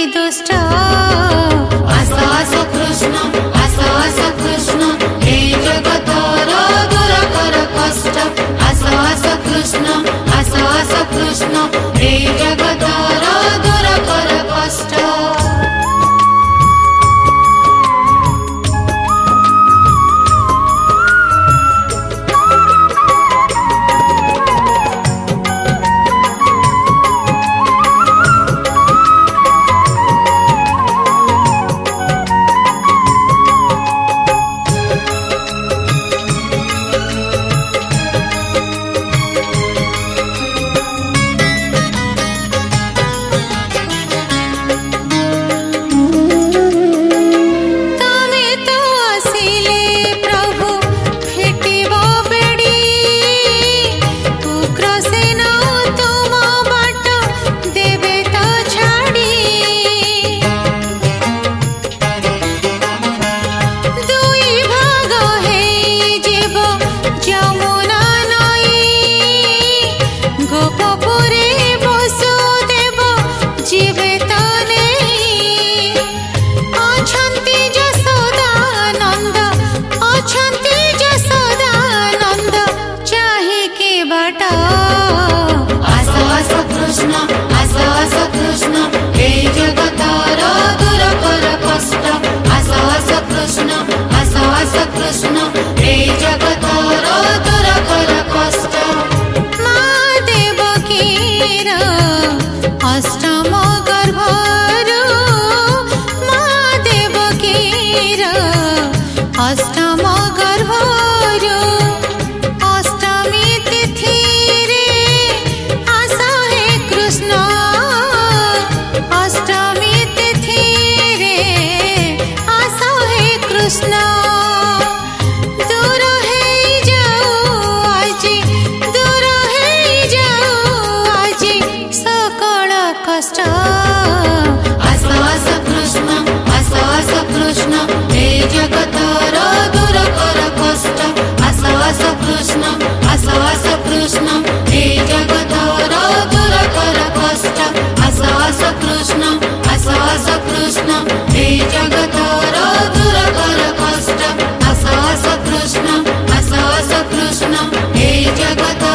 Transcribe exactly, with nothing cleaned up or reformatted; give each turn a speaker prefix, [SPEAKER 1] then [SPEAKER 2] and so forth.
[SPEAKER 1] दुष्ट
[SPEAKER 2] आस आस कृष्ण आस आस कृष्ण हे जगतर दूर कर कष्ट आस आस कृष्ण आस आस कृष्ण हे जगतर दूर कर कष्ट
[SPEAKER 1] अष्टम गर्भर माँ देवकीर अष्टम गर्भर अष्टमी तिथि रे आस हे कृष्ण अष्टमी तिथि रे आस हे कृष्ण दूर हे जाऊ आजी दूर हे जाऊ आजी सकल कष्ट
[SPEAKER 2] आस आस कृष्ण आस आस कृष्ण हे जगतर दूर कर कष्ट आस आस कृष्ण आस आस कृष्ण हे जगतर दूर कर कष्ट आस आस कृष्ण आस आस कृष्ण हे जगतर दूर कर कष्ट आस आस कृष्ण आस आस कृष्ण हे जगत